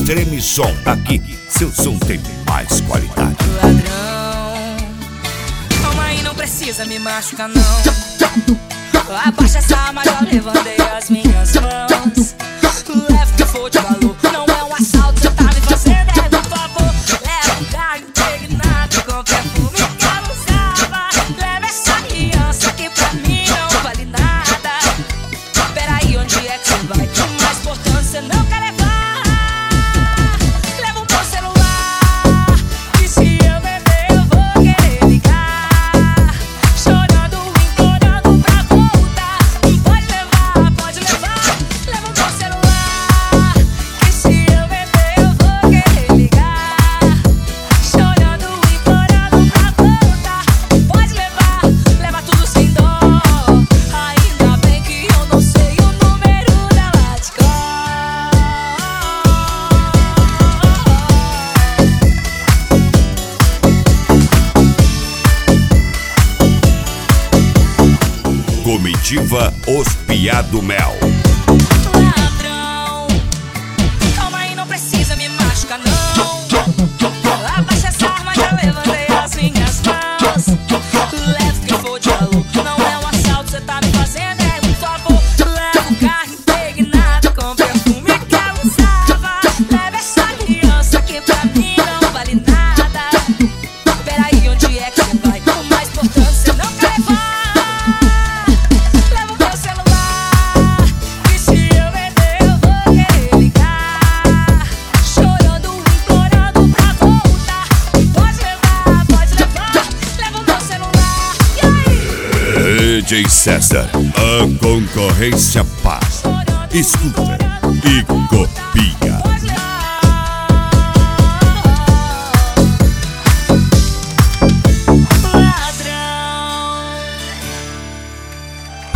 Extreme Som. Aqui, seu som tem mais qualidade. Ladrão, calma aí, não precisa me machucar não. Abaixa essa arma, já levantei as minhas mãos. Leva o que for de valor, não é um assalto, você tá me fazendo por favor. Leva um carro impregnado com perfume que ela usava. Leva essa aliança que pra mim não vale nada. Peraí, onde é que você vai? O mais importante você não quer levar. Leva um bom celular, e se eu beber eu vou querer ligar. Chorando, implorando pra voltar. Pode levar, pode levar. Leva um bom celular, e se eu beber eu vou querer ligar. Chorando, implorando pra voltar. Pode levar, leva tudo sem dó. Ainda bem que eu não sei o número dela de cor. Comitiva Os Piá do Mel. Ladrão, calma aí, não precisa me machucar não. Abaixa essa arma, já levantei as minhas mãos. Leva o que for de valor, não é um assalto, você tá me fazendo por favor. Leva um carro impregnado com perfume que ela usava. Leva essa aliança que pra mim não vale nada. Peraí, onde é que você vai? O mais importante você não quer levar. Leva o meu celular, e se eu beber eu vou querer ligar. Chorando, implorando pra voltar. Pode levar, leva o meu celular. E aí? DJ César, a concorrência passa. Escuta e